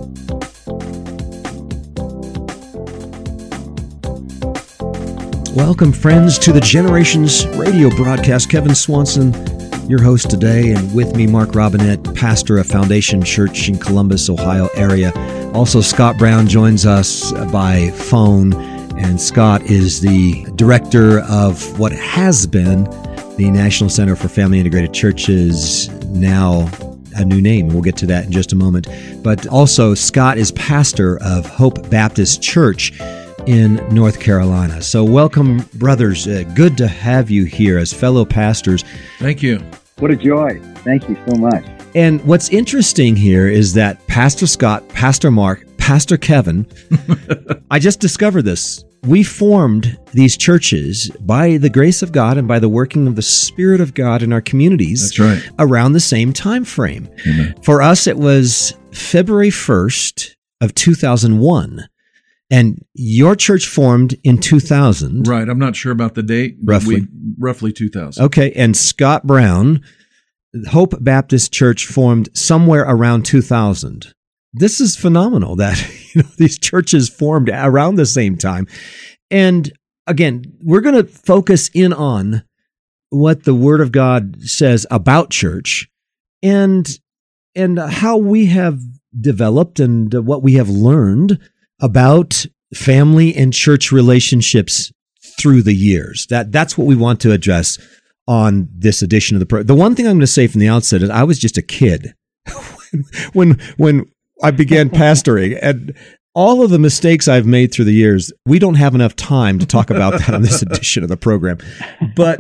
Welcome, friends, to the Generations radio broadcast. Kevin Swanson, your host today, and with me, Mark Robinette, pastor of Foundation Church in Columbus, Ohio area. Also, Scott Brown joins us by phone, and Scott is the director of what has been the National Center for Family Integrated Churches, now a new name. We'll get to that in just a moment. But also, Scott is pastor of Hope Baptist Church in North Carolina. So welcome, brothers. Good to have you here as fellow pastors. Thank you. What a joy. Thank you so much. And what's interesting here is that Pastor Scott, Pastor Mark, Pastor Kevin, I just discovered this. We formed these churches by the grace of God and by the working of the Spirit of God in our communities. That's right. Around the same time frame. Amen. For us, it was February 1st of 2001. And your church formed in 2000. Right. I'm not sure about the date. But roughly 2000. Okay. And Scott Brown, Hope Baptist Church, formed somewhere around 2000. This is phenomenal that these churches formed around the same time. And again, we're going to focus in on what the Word of God says about church and how we have developed and what we have learned about family and church relationships through the years. That's what we want to address on this edition of the program. The one thing I'm going to say from the outset is I was just a kid when I began pastoring, and all of the mistakes I've made through the years, we don't have enough time to talk about that on this edition of the program. But,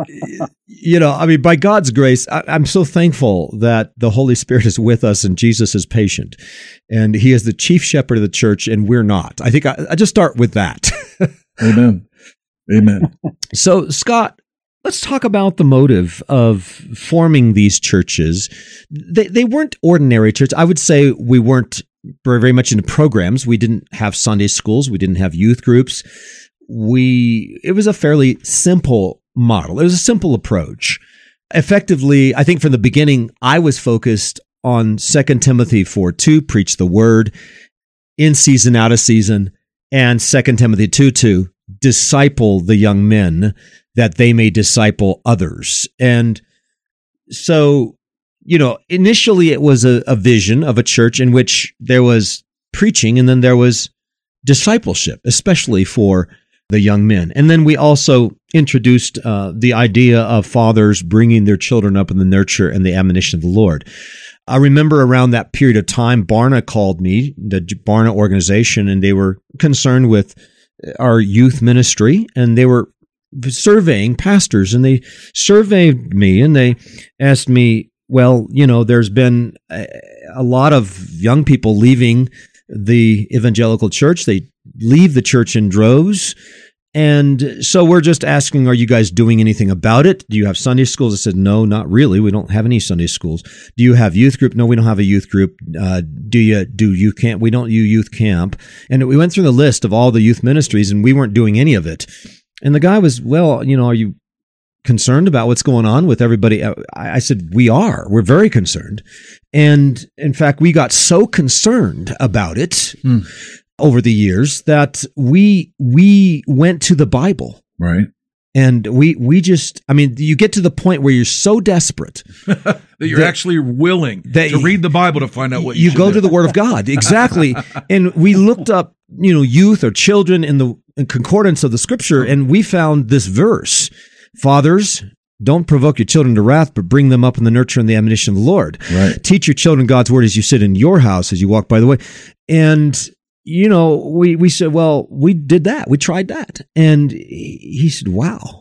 by God's grace, I'm so thankful that the Holy Spirit is with us and Jesus is patient. And he is the chief shepherd of the church, and we're not. I think I just start with that. Amen. Amen. So, Scott, let's talk about the motive of forming these churches. They weren't ordinary churches. I would say we weren't very much into programs. We didn't have Sunday schools. We didn't have youth groups. It was a fairly simple model. It was a simple approach. Effectively, I think from the beginning, I was focused on 2 Timothy 4:2, preach the word, in season, out of season, and 2 Timothy 2:2, disciple the young men that they may disciple others. And so, initially it was a vision of a church in which there was preaching and then there was discipleship, especially for the young men. And then we also introduced the idea of fathers bringing their children up in the nurture and the admonition of the Lord. I remember around that period of time, Barna called me, the Barna organization, and they were concerned with our youth ministry, and they were surveying pastors, and they surveyed me, and they asked me, well, there's been a lot of young people leaving the evangelical church. They leave the church in droves. And so we're just asking, are you guys doing anything about it? Do you have Sunday schools? I said, no, not really. We don't have any Sunday schools. Do you have youth group? No, we don't have a youth group. Do you camp? We don't do youth camp. And we went through the list of all the youth ministries, and we weren't doing any of it. And the guy was, well, are you concerned about what's going on with everybody? I said, we're very concerned. And in fact, we got so concerned about it over the years that we went to the Bible. Right. And we just, you get to the point where you're so desperate that you're actually willing to read the Bible to find out what you go to the Word of God. Exactly. And we looked up, youth or children in the concordance of the Scripture, and we found this verse: fathers, don't provoke your children to wrath, but bring them up in the nurture and the admonition of the Lord. Right. Teach your children God's word as you sit in your house, as you walk by the way. And, we said, well, we did that. We tried that. And he said, wow,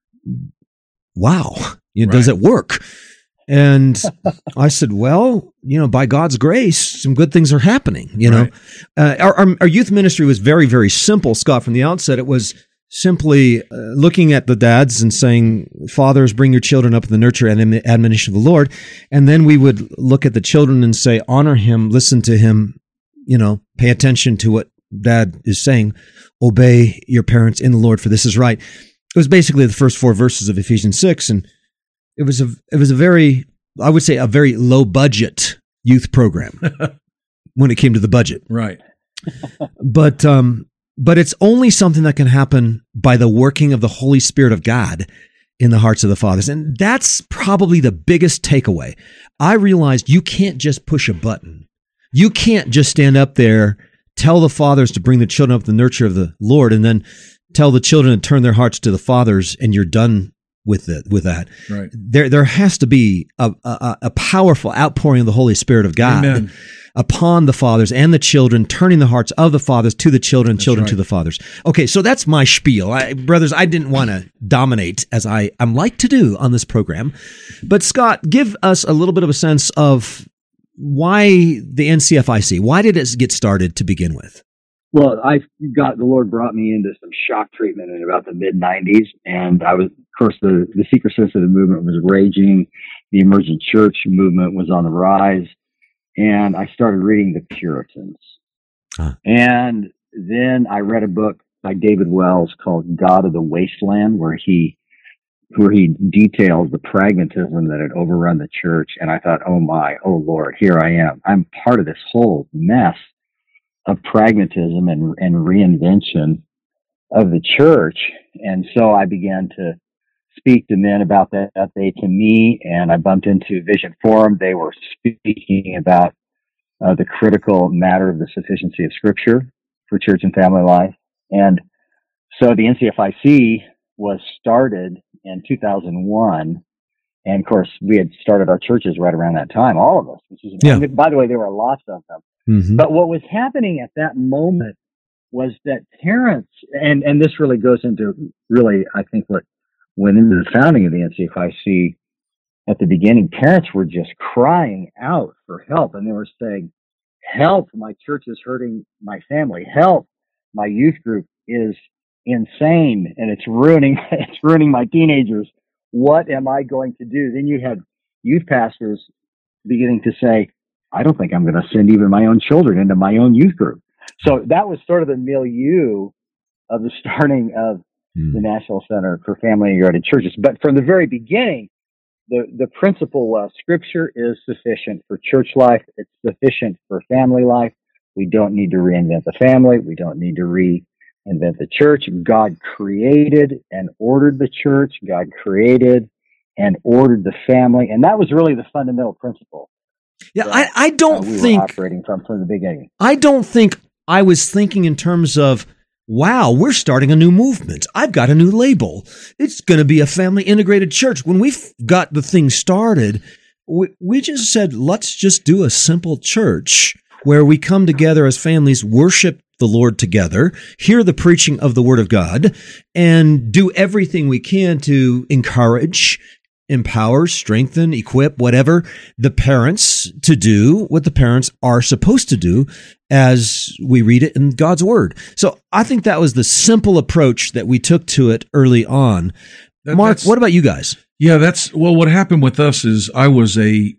does it work? And I said, well, by God's grace, some good things are happening. Right. Our youth ministry was very, very simple, Scott. From the outset, it was simply looking at the dads and saying, fathers, bring your children up in the nurture and admonition of the Lord. And then we would look at the children and say, honor him, listen to him, pay attention to what dad is saying, obey your parents in the Lord, for this is right. It was basically the first 4 verses of Ephesians 6. And it was a very, I would say, a very low budget youth program. when it came to the budget. Right. But it's only something that can happen by the working of the Holy Spirit of God in the hearts of the fathers. And that's probably the biggest takeaway. I realized you can't just push a button. You can't just stand up there, tell the fathers to bring the children up the nurture of the Lord, and then tell the children to turn their hearts to the fathers, and you're done with that. Right. There has to be a powerful outpouring of the Holy Spirit of God. Amen. Upon the fathers and the children, turning the hearts of the fathers to the children, children to the fathers. Okay, so that's my spiel. Brothers, I didn't want to dominate as I'm like to do on this program. But Scott, give us a little bit of a sense of why the NCFIC. Why did it get started to begin with? Well, the Lord brought me into some shock treatment in about the mid-'90s. And I was, of course, the seeker-sensitive movement was raging. The emergent church movement was on the rise. And I started reading the Puritans. And then I read a book by David Wells called God of the Wasteland, where he details the pragmatism that had overrun the church. And I thought, oh Lord, here I am. I'm part of this whole mess of pragmatism and reinvention of the church. And so I began to speak to men about that. They to me, and I bumped into Vision Forum. They were speaking about the critical matter of the sufficiency of Scripture for church and family life. And so the NCFIC was started in 2001. And of course, we had started our churches right around that time, all of us. By the way, there were lots of them. Mm-hmm. But what was happening at that moment was that parents, and this really goes into I think what went into the founding of the NCFIC at the beginning, parents were just crying out for help. And they were saying, help, my church is hurting my family. Help, my youth group is insane and it's ruining my teenagers. What am I going to do? Then you had youth pastors beginning to say, I don't think I'm going to send even my own children into my own youth group. So that was sort of the milieu of the starting of the National Center for Family Integrated Churches. But from the very beginning, the principle was Scripture is sufficient for church life. It's sufficient for family life. We don't need to reinvent the family. We don't need to reinvent the church. God created and ordered the church. God created and ordered the family. And that was really the fundamental principle. Yeah, I don't think were operating from the beginning. I don't think I was thinking in terms of, wow, we're starting a new movement. I've got a new label. It's going to be a family integrated church. When we got the thing started, we just said, let's just do a simple church where we come together as families, worship the Lord together, hear the preaching of the Word of God, and do everything we can to encourage, empower, strengthen, equip, whatever, the parents to do what the parents are supposed to do as we read it in God's Word. So I think that was the simple approach that we took to it early on. Mark, what about you guys? Yeah, what happened with us is I was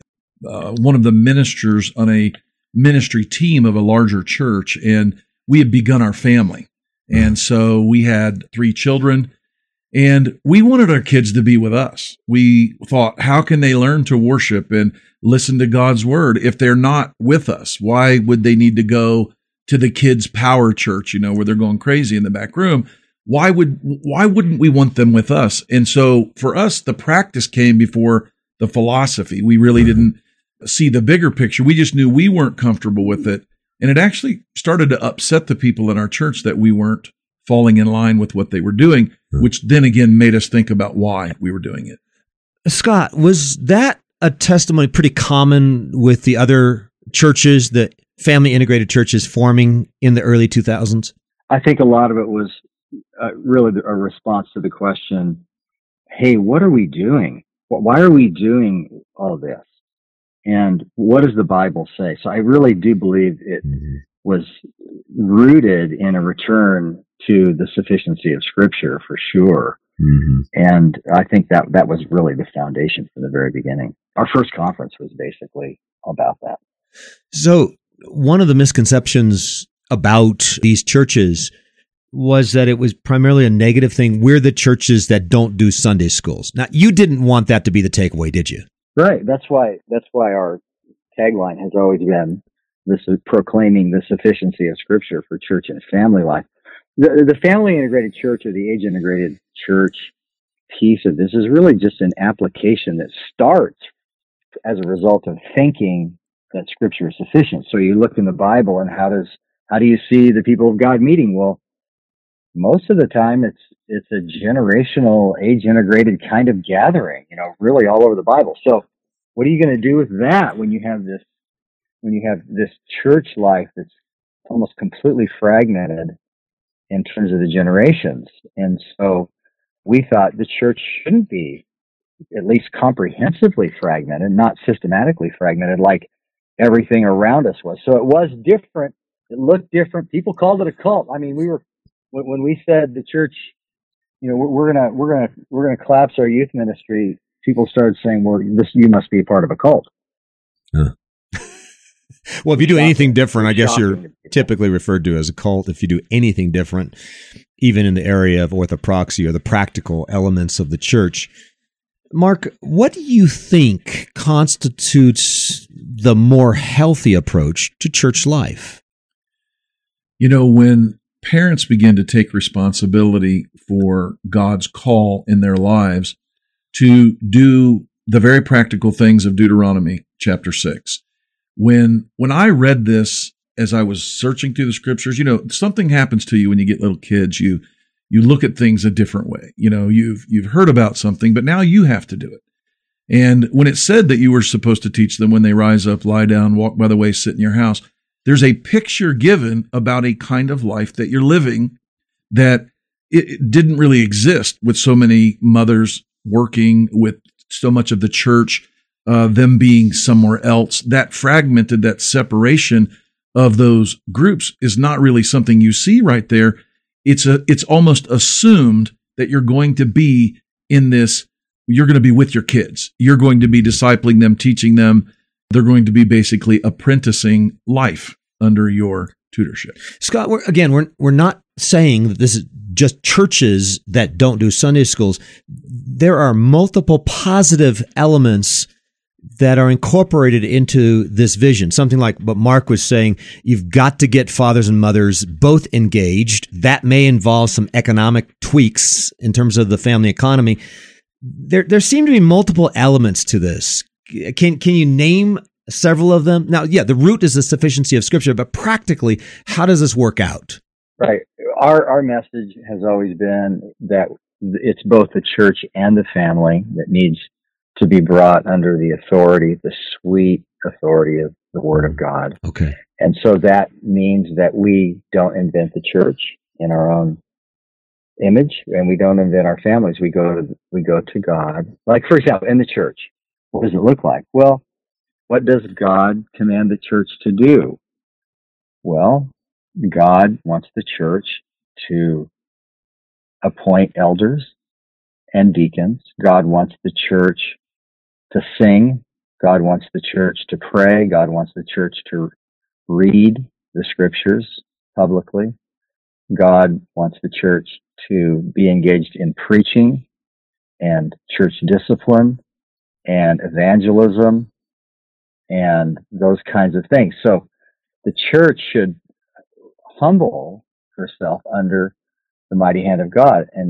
one of the ministers on a ministry team of a larger church, and we had begun our family. And so we had 3 children. And we wanted our kids to be with us. We thought, how can they learn to worship and listen to God's Word if they're not with us? Why would they need to go to the kids' power church, where they're going crazy in the back room? Why wouldn't we want them with us? And so for us, the practice came before the philosophy. We really didn't see the bigger picture. We just knew we weren't comfortable with it. And it actually started to upset the people in our church that we weren't falling in line with what they were doing, which then again made us think about why we were doing it. Scott, was that a testimony pretty common with the other churches, the family integrated churches forming in the early 2000s? I think a lot of it was really a response to the question, hey, what are we doing? Why are we doing all this? And what does the Bible say? So I really do believe it was rooted in a return to the sufficiency of Scripture, for sure. Mm-hmm. And I think that was really the foundation from the very beginning. Our first conference was basically about that. So one of the misconceptions about these churches was that it was primarily a negative thing. We're the churches that don't do Sunday schools. Now, you didn't want that to be the takeaway, did you? Right. That's why our tagline has always been, this is proclaiming the sufficiency of Scripture for church and family life. The family integrated church or the age integrated church piece of this is really just an application that starts as a result of thinking that Scripture is sufficient. So you look in the Bible, and how do you see the people of God meeting? Well, most of the time it's a generational, age-integrated kind of gathering, really all over the Bible. So what are you going to do with that when you have this church life that's almost completely fragmented in terms of the generations? And so we thought the church shouldn't be at least comprehensively fragmented, not systematically fragmented like everything around us was. So it was different. It looked different. People called it a cult. I mean, when we said the church, we're gonna collapse our youth ministry, people started saying, "Well, you must be a part of a cult." Huh. Well, if you do anything different, I guess you're typically referred to as a cult. If you do anything different, even in the area of orthopraxy or the practical elements of the church. Mark, what do you think constitutes the more healthy approach to church life? When parents begin to take responsibility for God's call in their lives to do the very practical things of Deuteronomy chapter 6. When I read this as I was searching through the scriptures, something happens to you when you get little kids. You look at things a different way. You've heard about something, but now you have to do it. And when it said that you were supposed to teach them when they rise up, lie down, walk by the way, sit in your house, there's a picture given about a kind of life that you're living that it didn't really exist with so many mothers working, with so much of the church, them being somewhere else. That fragmented, that separation of those groups is not really something you see right there. It's almost assumed that you're going to be in this, you're going to be with your kids. You're going to be discipling them, teaching them. They're going to be basically apprenticing life under your tutorship. Scott, we're not saying that this is just churches that don't do Sunday schools. There are multiple positive elements that are incorporated into this vision. Something like what Mark was saying, you've got to get fathers and mothers both engaged. That may involve some economic tweaks in terms of the family economy. There seem to be multiple elements to this. Can you name several of them? Now, the root is the sufficiency of Scripture, but practically, how does this work out? Right. Our message has always been that it's both the church and the family that needs to be brought under the authority, the sweet authority of the Word of God. Okay. And so that means that we don't invent the church in our own image, and we don't invent our families. We go to God. Like, for example, in the church, what does it look like? Well, what does God command the church to do? Well, God wants the church to appoint elders and deacons. God wants the church to sing. God wants the church to pray. God wants the church to read the scriptures publicly. God wants the church to be engaged in preaching and church discipline and evangelism and those kinds of things. So the church should humble herself under the mighty hand of God and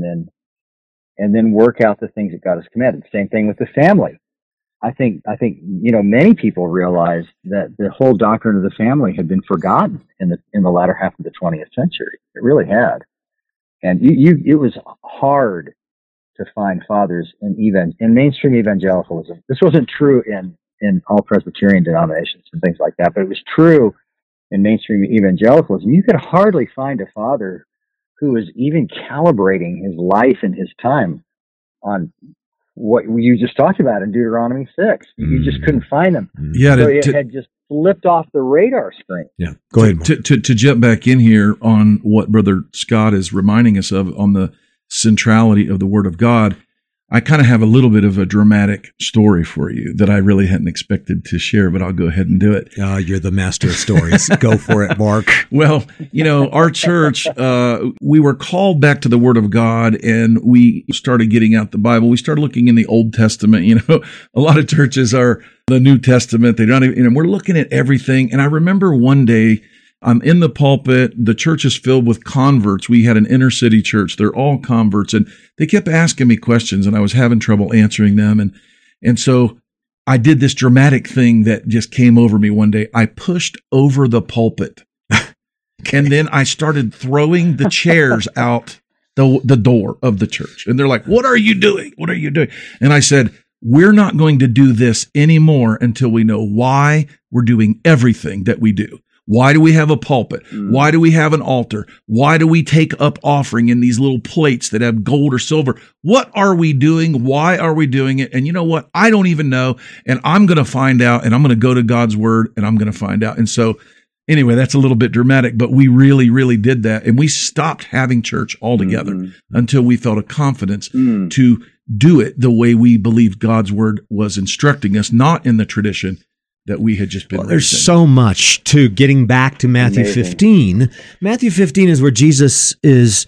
then work out the things that God has commanded. Same thing with the family. I think many people realize that the whole doctrine of the family had been forgotten in the latter half of the 20th century. It really had. And it was hard to find fathers in mainstream evangelicalism. This wasn't true in all Presbyterian denominations and things like that, but it was true in mainstream evangelicalism. You could hardly find a father who was even calibrating his life and his time on what you just talked about in Deuteronomy 6. You just couldn't find them. Yeah, so it had just flipped off the radar screen. Yeah, go ahead. To jump back in here on what Brother Scott is reminding us of on the centrality of the Word of God, I kind of have a little bit of a dramatic story for you that I really hadn't expected to share, but I'll go ahead and do it. You're the master of stories. Go for it, Mark. Well, our church, we were called back to the Word of God, and we started getting out the Bible. We started looking in the Old Testament. A lot of churches are the New Testament. They don't even, we're looking at everything. And I remember one day, I'm in the pulpit. The church is filled with converts. We had an inner city church. They're all converts. And they kept asking me questions, and I was having trouble answering them. And so I did this dramatic thing that just came over me one day. I pushed over the pulpit. And then I started throwing the chairs out the door of the church. And they're like, "What are you doing? What are you doing?" And I said, "We're not going to do this anymore until we know why we're doing everything that we do. Why do we have a pulpit? Why do we have an altar? Why do we take up offering in these little plates that have gold or silver? What are we doing? Why are we doing it? And you know what? I don't even know. And I'm going to find out, and I'm going to go to God's Word, and I'm going to find out." And so anyway, that's a little bit dramatic, but we really, really did that. And we stopped having church altogether until we felt a confidence to do it the way we believed God's Word was instructing us, not in the tradition that we had just been raised in. There's so much to getting back to Matthew 15. Matthew 15 is where Jesus is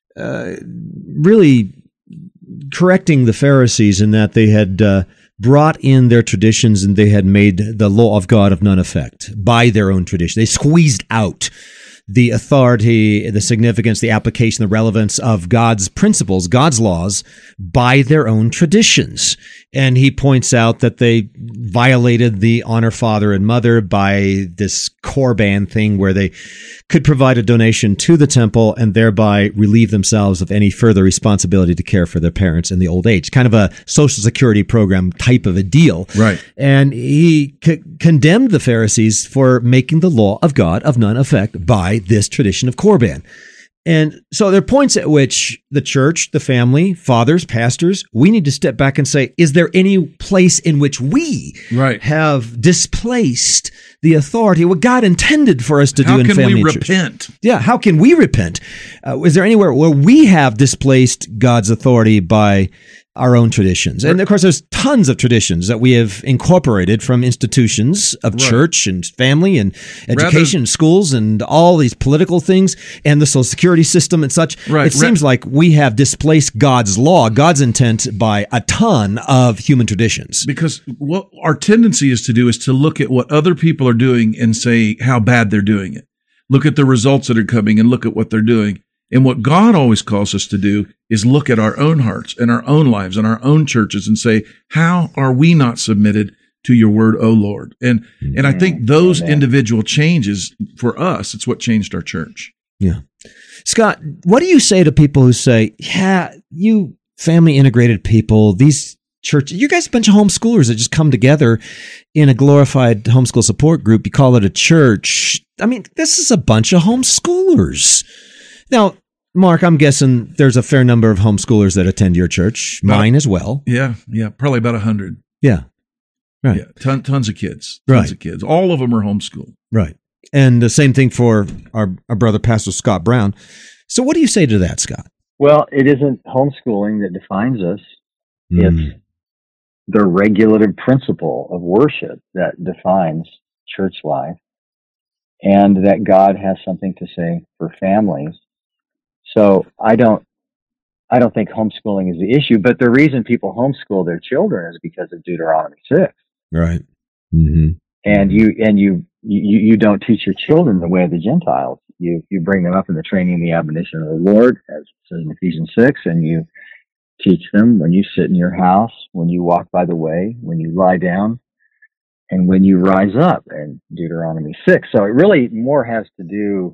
really correcting the Pharisees in that they had brought in their traditions and they had made the law of God of none effect by their own tradition. They squeezed out the authority, the significance, the application, the relevance of God's principles, God's laws, by their own traditions. And he points out that they violated the honor father and mother by this Korban thing where they could provide a donation to the temple and thereby relieve themselves of any further responsibility to care for their parents in the old age. Kind of a social security program type of a deal. Right. And he condemned the Pharisees for making the law of God of none effect by this tradition of Korban. And so there are points at which the church, the family, fathers, pastors, we need to step back and say, is there any place in which we have displaced the authority, what God intended for us to do in family How can we church? repent? Yeah, how can we repent? Is there anywhere where we have displaced God's authority by our own traditions? And of course, there's tons of traditions that we have incorporated from institutions of church and family and education, and schools, and all these political things, and the social security system and such. It seems like we have displaced God's law, God's intent, by a ton of human traditions. Because what our tendency is to do is to look at what other people are doing and say how bad they're doing it. Look at the results that are coming and look at what they're doing. And what God always calls us to do is look at our own hearts and our own lives and our own churches and say, how are we not submitted to your word, O Lord? And I think those individual changes for us, it's what changed our church. Yeah. Scott, what do you say to people who say, yeah, you family integrated people, these church, you guys are a bunch of homeschoolers that just come together in a glorified homeschool support group. You call it a church. I mean, this is a bunch of homeschoolers. Now, Mark, I'm guessing there's a fair number of homeschoolers that attend your church, mine as well. Yeah, probably about 100. Yeah, right. Yeah, tons of kids, tons of kids. All of them are homeschooled. Right. And the same thing for our brother, Pastor Scott Brown. So what do you say to that, Scott? Well, it isn't homeschooling that defines us. It's the regulative principle of worship that defines church life, and that God has something to say for families. So I don't think homeschooling is the issue, but the reason people homeschool their children is because of Deuteronomy 6. Right. And you don't teach your children the way of the Gentiles. You bring them up in the training and the admonition of the Lord, as it says in Ephesians 6, and you teach them when you sit in your house, when you walk by the way, when you lie down, and when you rise up, in Deuteronomy 6. So it really more has to do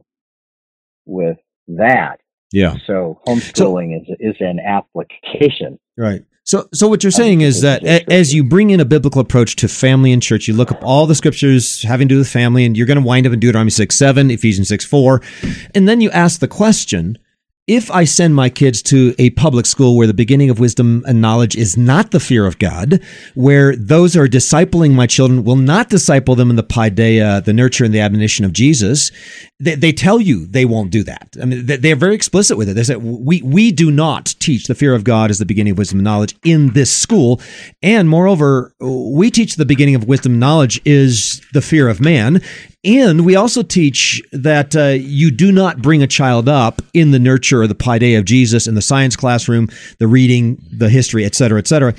with that. Yeah. So homeschooling is an application. Right. So what you're saying is that as you bring in a biblical approach to family and church, you look up all the scriptures having to do with family, and you're going to wind up in Deuteronomy 6:7, Ephesians 6:4, and then you ask the question, if I send my kids to a public school where the beginning of wisdom and knowledge is not the fear of God, where those who are discipling my children will not disciple them in the paideia, the nurture and the admonition of Jesus, they tell you they won't do that. I mean, they're very explicit with it. They say, we do not teach the fear of God as the beginning of wisdom and knowledge in this school. And moreover, we teach the beginning of wisdom and knowledge is the fear of man. And we also teach that you do not bring a child up in the nurture or the paideia of Jesus in the science classroom, the reading, the history, et cetera, et cetera.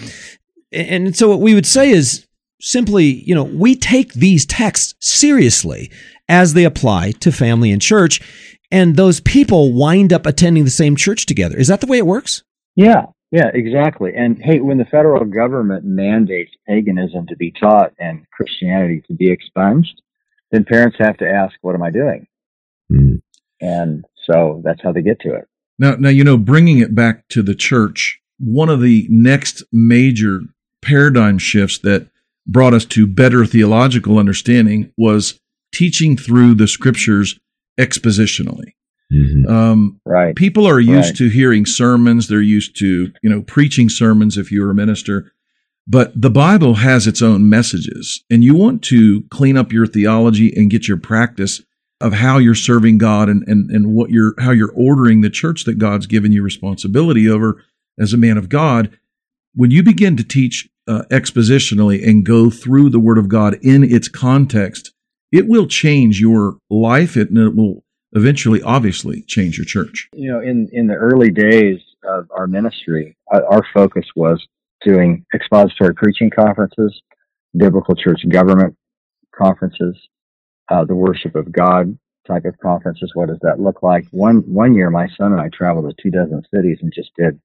And so what we would say is simply, we take these texts seriously as they apply to family and church, and those people wind up attending the same church together. Is that the way it works? Yeah, exactly. And hey, when the federal government mandates paganism to be taught and Christianity to be expunged, then parents have to ask, what am I doing? Mm. And so that's how they get to it. Now, bringing it back to the church, one of the next major paradigm shifts that brought us to better theological understanding was teaching through the scriptures expositionally. Mm-hmm. Right. People are used to hearing sermons. They're used to, preaching sermons if you're a minister. But the Bible has its own messages, and you want to clean up your theology and get your practice of how you're serving God and how you're ordering the church that God's given you responsibility over as a man of God. When you begin to teach expositionally and go through the Word of God in its context, it will change your life, and it will eventually, obviously, change your church. In the early days of our ministry, our focus was doing expository preaching conferences, biblical church government conferences, the worship of God type of conferences. What does that look like? One year, my son and I traveled to 24 cities and just did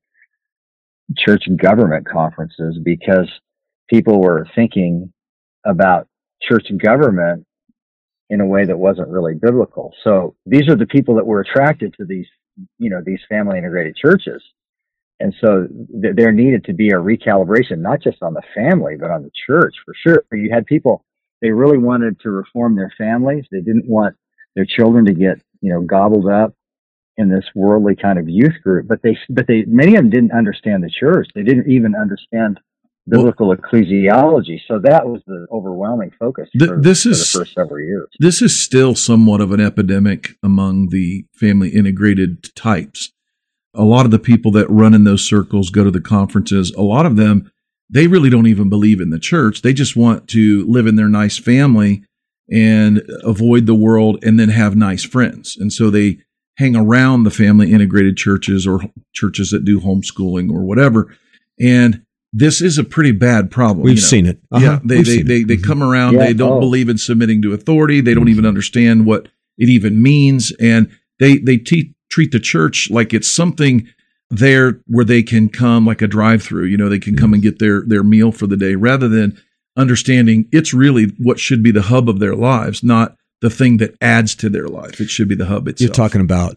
church government conferences because people were thinking about church government in a way that wasn't really biblical. So these are the people that were attracted to these family integrated churches. And so there needed to be a recalibration, not just on the family, but on the church, for sure. You had people, they really wanted to reform their families. They didn't want their children to get, gobbled up in this worldly kind of youth group. But many of them didn't understand the church. They didn't even understand biblical ecclesiology. So that was the overwhelming focus for the first several years. This is still somewhat of an epidemic among the family integrated types. A lot of the people that run in those circles, go to the conferences, a lot of them, they really don't even believe in the church. They just want to live in their nice family and avoid the world and then have nice friends. And so they hang around the family integrated churches or churches that do homeschooling or whatever. And this is a pretty bad problem. We've seen it. Yeah, they come around. They don't believe in submitting to authority. They don't even understand what it even means. And they treat the church like it's something there where they can come like a drive-through. They can come and get their meal for the day, rather than understanding it's really what should be the hub of their lives, not the thing that adds to their life. It should be the hub itself. You're talking about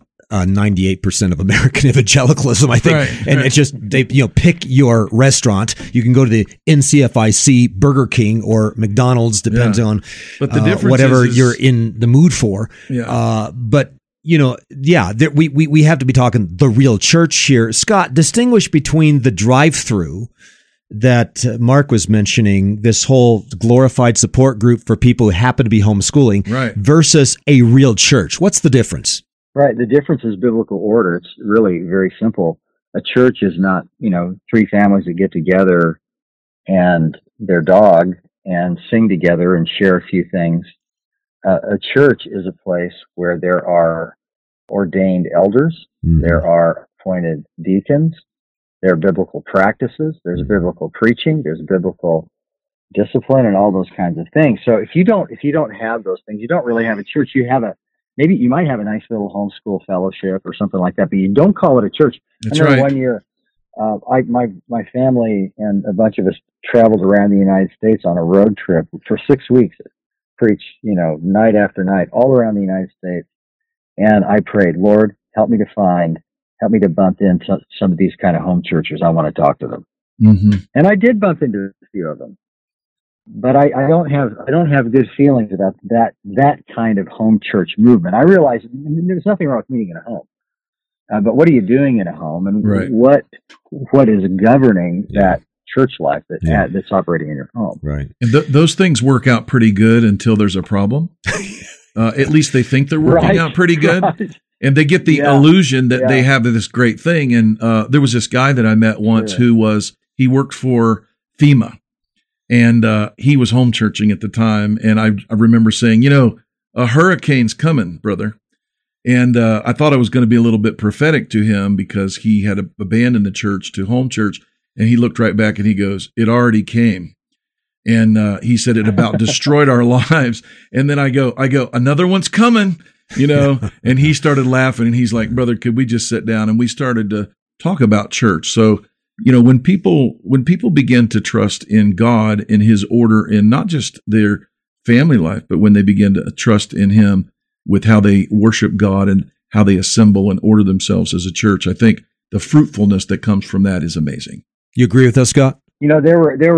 98% of American evangelicalism, I think. It's just, they, pick your restaurant. You can go to the NCFIC, Burger King, or McDonald's, depends on but the difference whatever you're in the mood for. Yeah. We have to be talking the real church here. Scott, distinguish between the drive-through that Mark was mentioning, this whole glorified support group for people who happen to be homeschooling, versus a real church. What's the difference? Right. The difference is biblical order. It's really very simple. A church is not, three families that get together and their dog and sing together and share a few things. A church is a place where there are ordained elders, there are appointed deacons, there are biblical practices, there's biblical preaching, there's biblical discipline, and all those kinds of things. So if you don't have those things, you don't really have a church. Maybe you might have a nice little homeschool fellowship or something like that, but you don't call it a church. That's I remember right. One year, my family and a bunch of us traveled around the United States on a road trip for 6 weeks. Preached, night after night, all around the United States. And I prayed, Lord, help me to bump into some of these kind of home churches. I want to talk to them. Mm-hmm. And I did bump into a few of them. But I don't have good feelings about that kind of home church movement. I realize there's nothing wrong with meeting in a home. but what are you doing in a home, and Right. what is governing Yeah. that church life Yeah. that's operating in your home? Right. And those things work out pretty good until there's a problem. At least they think they're working Right, out pretty good. right. And they get the Yeah, illusion that yeah. they have this great thing. And there was this guy that I met once Sure. he worked for FEMA, and he was home churching at the time. And I remember saying, a hurricane's coming, brother. And I thought I was going to be a little bit prophetic to him because he had abandoned the church to home church. And he looked right back and he goes, "It already came." And he said it about destroyed our lives. And then I go, "Another one's coming," and he started laughing and he's like, "Brother, could we just sit down?" And we started to talk about church. So, when people begin to trust in God, in his order, in not just their family life, but when they begin to trust in him with how they worship God and how they assemble and order themselves as a church, I think the fruitfulness that comes from that is amazing. You agree with us, Scott? There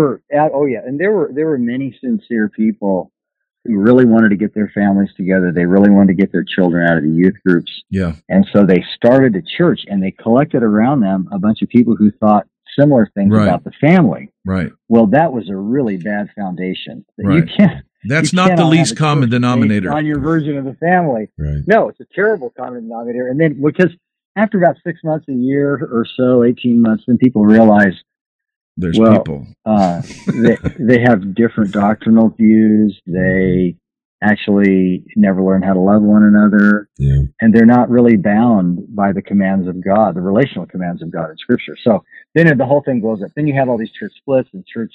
were many sincere people who really wanted to get their families together. They really wanted to get their children out of the youth groups. Yeah. And so they started a church, and they collected around them a bunch of people who thought similar things Right. about the family. Right. Well, that was a really bad foundation. Right. That's you not the cannot least have a common church based denominator. on your version of the family. Right. No, it's a terrible common denominator. And then, because after about 6 months, a year or so, 18 months, then people realize, There's well, people. they have different doctrinal views. They actually never learn how to love one another. Yeah. And they're not really bound by the commands of God, the relational commands of God in Scripture. So then the whole thing blows up. Then you have all these church splits and church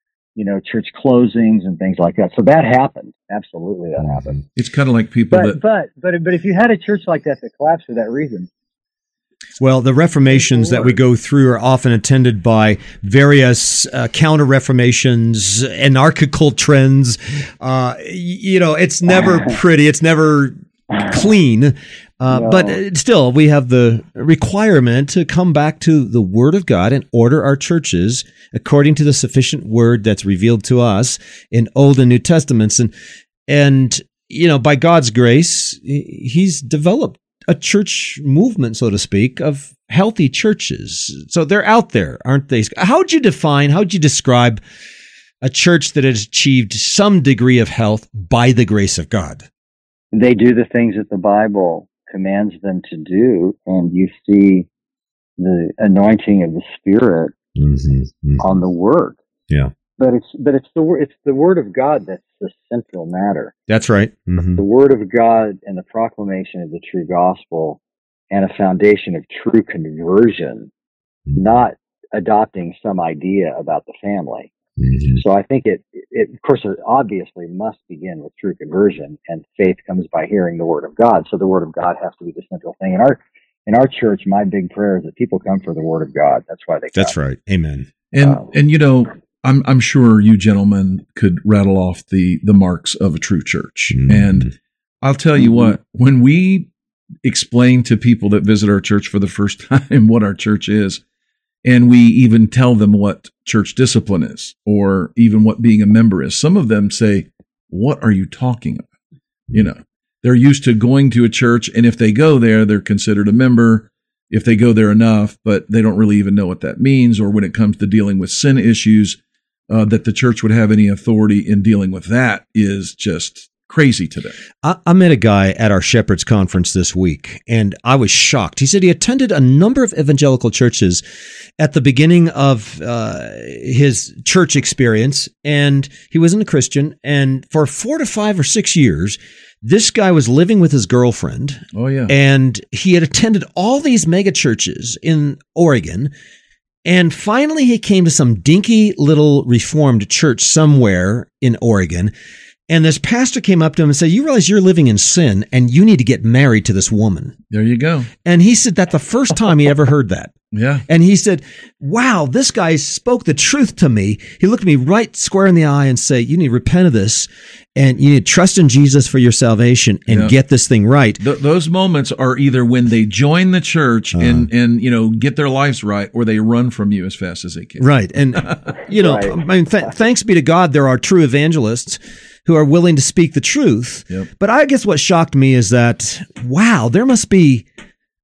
closings and things like that. So that happened. Absolutely, that happened. It's kind of like people But if you had a church like that collapsed for that reason. Well, the reformations that we go through are often attended by various counter-reformations, anarchical trends. It's never pretty. It's never clean. No. But still, we have the requirement to come back to the Word of God and order our churches according to the sufficient Word that's revealed to us in Old and New Testaments. And by God's grace, He's developed a church movement, so to speak, of healthy churches. So they're out there, aren't they? How would you describe a church that has achieved some degree of health by the grace of God? They do the things that the Bible commands them to do, and you see the anointing of the Spirit on the work. Yeah. But it's the Word of God that's the central matter. That's right. The Word of God and the proclamation of the true gospel and a foundation of true conversion, not adopting some idea about the family. So I think it of course, it obviously must begin with true conversion, and faith comes by hearing the Word of God. So the Word of God has to be the central thing. In our church, my big prayer is that people come for the Word of God. That's why they come. That's right. Amen. And I'm sure you gentlemen could rattle off the marks of a true church. And I'll tell you what, when we explain to people that visit our church for the first time what our church is, and we even tell them what church discipline is, or even what being a member is, some of them say, "What are you talking about?" They're used to going to a church, and if they go there, they're considered a member. If they go there enough, but they don't really even know what that means, or when it comes to dealing with sin issues, that the church would have any authority in dealing with that is just crazy to them. I met a guy at our Shepherds Conference this week, and I was shocked. He said he attended a number of evangelical churches at the beginning of his church experience, and he wasn't a Christian. And for 4 to 5 or 6 years, this guy was living with his girlfriend. Oh, yeah. And he had attended all these mega churches in Oregon. And finally, he came to some dinky little Reformed church somewhere in Oregon. And this pastor came up to him and said, "You realize you're living in sin and you need to get married to this woman." There you go. And he said that's the first time he ever heard that. Yeah. And he said, "Wow, this guy spoke the truth to me." He looked me right square in the eye and said, "You need to repent of this, and you need to trust in Jesus for your salvation and get this thing right." Those moments are either when they join the church and get their lives right, or they run from you as fast as they can. Right. And, Right. I mean, thanks be to God, there are true evangelists who are willing to speak the truth. Yep. But I guess what shocked me is that, wow, there must be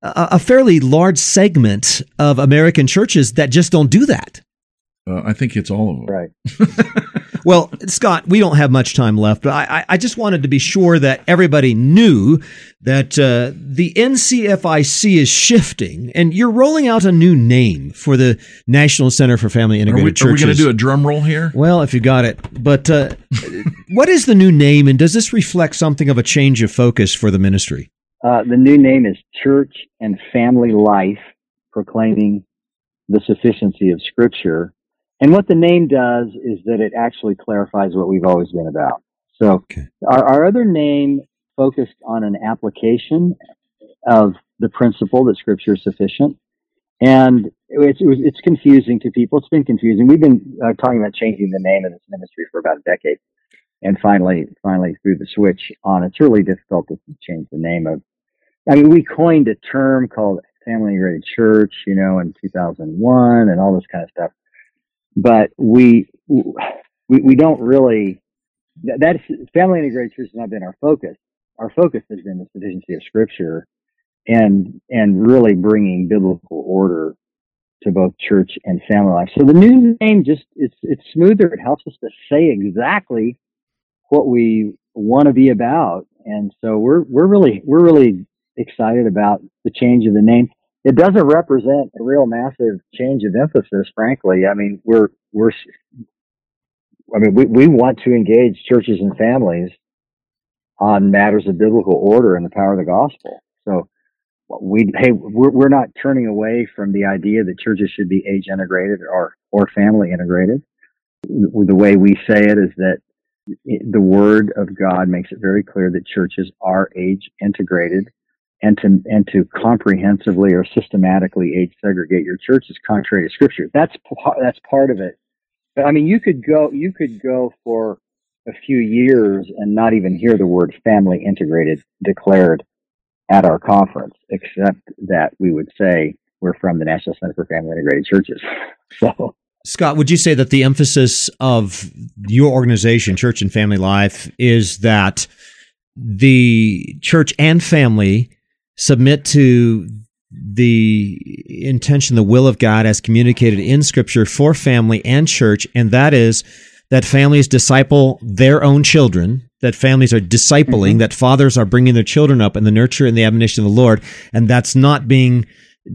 a fairly large segment of American churches that just don't do that. I think it's all of them. Right. Well, Scott, we don't have much time left, but I just wanted to be sure that everybody knew that the NCFIC is shifting, and you're rolling out a new name for the National Center for Family Integrated Churches. Are we going to do a drum roll here? Well, if you got it. But what is the new name, and does this reflect something of a change of focus for the ministry? The new name is Church and Family Life, proclaiming the sufficiency of Scripture. And what the name does is that it actually clarifies what we've always been about. So our other name focused on an application of the principle that Scripture is sufficient. And it's confusing to people. It's been confusing. We've been talking about changing the name of this ministry for about a decade. And finally threw the switch on. It's really difficult to change the name of. I mean, we coined a term called Family Integrated Church, in 2001 and all this kind of stuff. But we don't really, that's Family Integrated Church has not been our focus. Our focus has been the sufficiency of Scripture and really bringing biblical order to both church and family life. So the new name it's smoother. It helps us to say exactly what we want to be about. And so we're really excited about the change of the name. It doesn't represent a real massive change of emphasis, frankly. I mean, we want to engage churches and families on matters of biblical order and the power of the gospel. So we're not turning away from the idea that churches should be age integrated or family integrated. The way we say it is that the Word of God makes it very clear that churches are age integrated. And to comprehensively or systematically age segregate your church is contrary to Scripture. That's part of it. But I mean, you could go for a few years and not even hear the word family integrated declared at our conference, except that we would say we're from the National Center for Family Integrated Churches. So, Scott, would you say that the emphasis of your organization, Church and Family Life, is that the church and family submit to the intention, the will of God as communicated in Scripture for family and church, and that is that families disciple their own children, that families are discipling, that fathers are bringing their children up in the nurture and the admonition of the Lord, and that's not being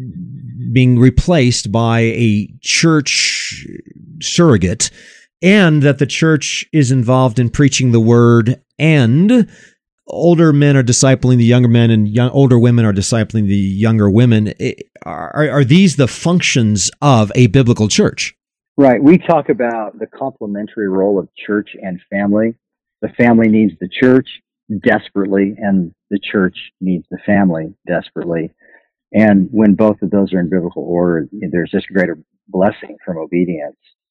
replaced by a church surrogate, and that the church is involved in preaching the word, and older men are discipling the younger men, and older women are discipling the younger women. Are these the functions of a biblical church? Right. We talk about the complementary role of church and family. The family needs the church desperately, and the church needs the family desperately. And when both of those are in biblical order, there's just greater blessing from obedience.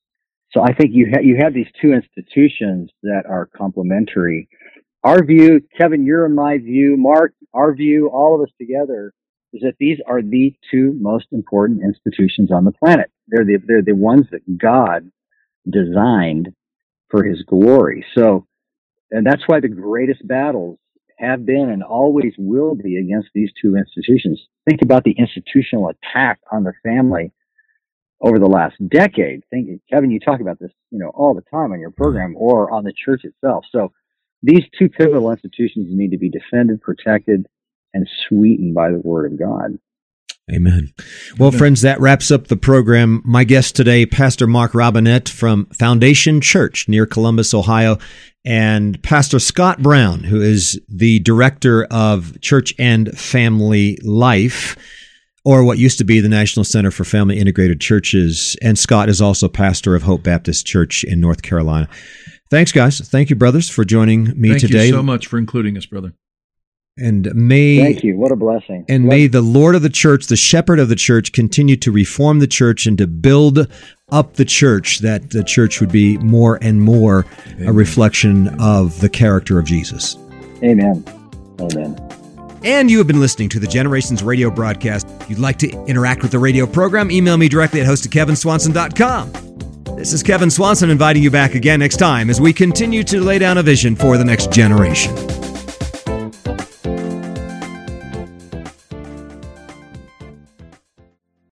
So I think you have these two institutions that are complementary. Our view, Kevin, your and my view, Mark, our view, all of us together, is that these are the two most important institutions on the planet. They're the ones that God designed for His glory. So, and that's why the greatest battles have been and always will be against these two institutions. Think about the institutional attack on the family over the last decade. Kevin, you talk about this, all the time on your program or on the church itself. So these two pivotal institutions need to be defended, protected, and sweetened by the Word of God. Amen. Well, friends, that wraps up the program. My guest today, Pastor Mark Robinette from Foundation Church near Columbus, Ohio, and Pastor Scott Brown, who is the director of Church and Family Life, or what used to be the National Center for Family Integrated Churches. And Scott is also pastor of Hope Baptist Church in North Carolina. Thanks, guys. Thank you, brothers, for joining me today. Thank you so much for including us, brother. And thank you. What a blessing. And may the Lord of the church, the shepherd of the church, continue to reform the church and to build up the church, that the church would be more and more a reflection of the character of Jesus. Amen. Amen. And you have been listening to the Generations Radio broadcast. If you'd like to interact with the radio program, email me directly at host@kevinswanson.com. This is Kevin Swanson inviting you back again next time as we continue to lay down a vision for the next generation.